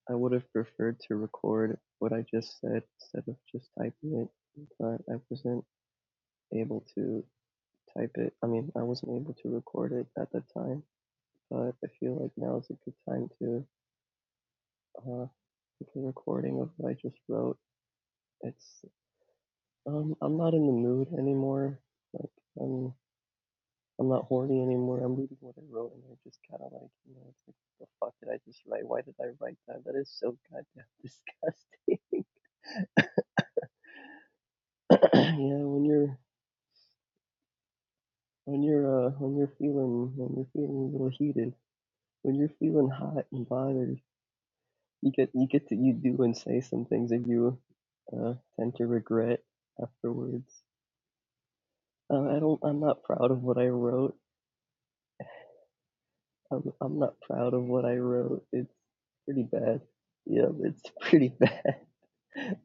I would have preferred to record what I just said instead of just typing it, but I wasn't able to type it. I mean, I wasn't able to record it at the time, but I feel like now is a good time to make a recording of what I just wrote. It's I'm not in the mood anymore. Like I'm not horny anymore. I'm reading what I wrote and I just kind of like, it's like, what the fuck did I just write? Why did I write that? That is so goddamn disgusting. Yeah, when you're feeling a little heated, when you're feeling hot and bothered, you do and say some things that you tend to regret afterwards. I'm not proud of what I wrote. I'm not proud of what I wrote. It's pretty bad. Yeah, it's pretty bad.